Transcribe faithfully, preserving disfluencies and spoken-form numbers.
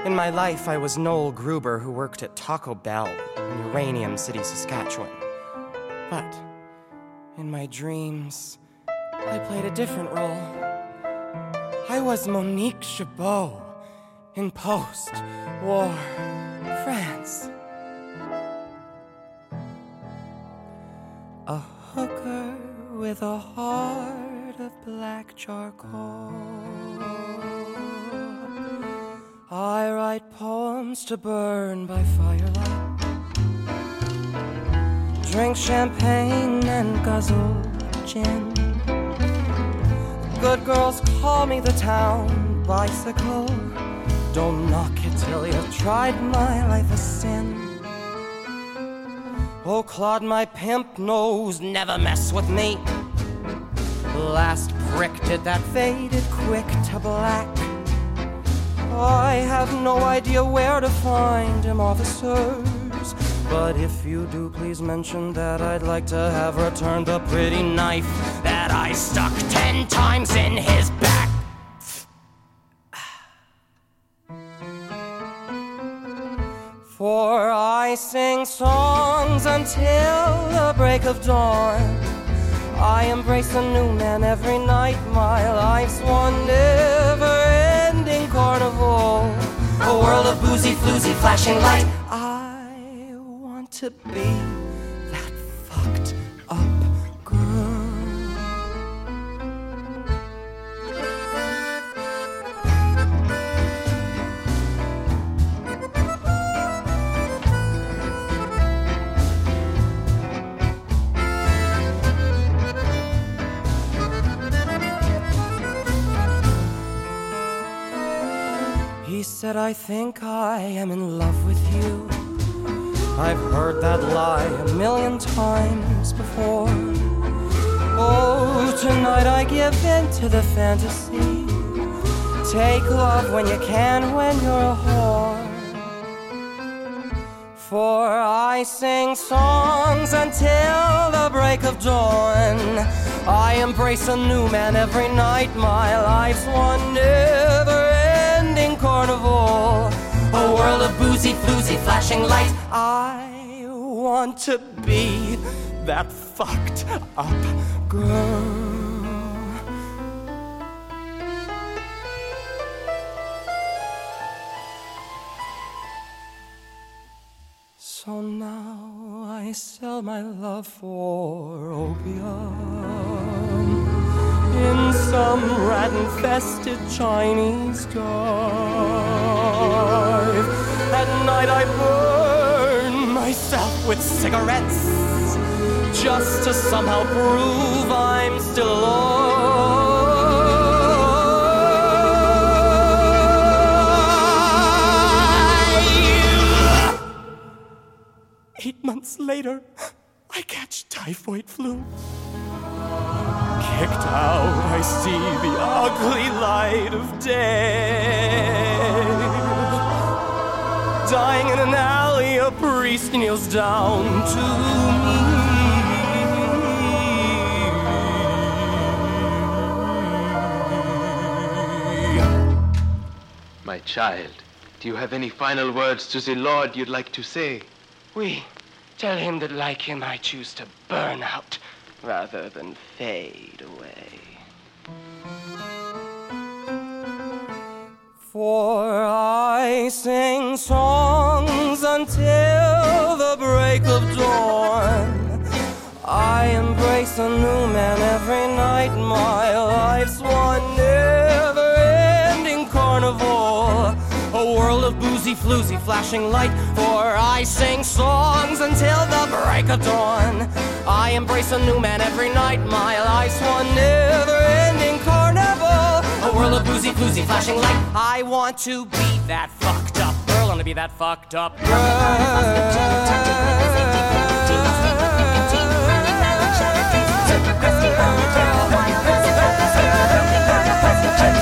In my life, I was Noel Gruber, who worked at Taco Bell in Uranium City, Saskatchewan. But in my dreams, I played a different role. I was Monique Chabot in post-war France. A hooker with a heart of black charcoal. I write poems to burn by firelight, drink champagne and guzzle gin. Good girls call me the town bicycle. Don't knock it till you've tried my life a sin. Oh, Claude, my pimp knows never mess with me. Last prick did that faded quick to black. I have no idea where to find him, officers. But if you do, please mention that I'd like to have returned the pretty knife that I stuck ten times in his back. For I sing songs until the break of dawn. I embrace a new man every night. My life's one never-ending carnival, a world of boozy, floozy, flashing light. I want to be that fucked up girl. He said, I think I am in love with you. I've heard that lie a million times before. Oh, tonight I give in to the fantasy. Take love when you can, when you're a whore. For I sing songs until the break of dawn. I embrace a new man every night. My life's one never-ending carnival, a world of boozy, floozy, flashing lights. I want to be that fucked up girl. So now I sell my love for opium in some rat-infested Chinese dive. At night I burn myself with cigarettes just to somehow prove I'm still alive. Eight months later, I catch typhoid flu. Kicked out, I see the ugly light of day. Dying in an alley, a priest kneels down to me. My child, do you have any final words to the Lord you'd like to say? We tell him that, like him, I choose to burn out rather than fade away. For I sing songs until the break of dawn. I embrace a new man every night. My life's one never-ending carnival, a world of boozy, floozy, flashing light. For I sing songs until the break of dawn. I embrace a new man every night. My life's one never-ending carnival, a world of boozy, floozy, flashing light. I want to be that fucked up girl. I want to be that fucked up girl.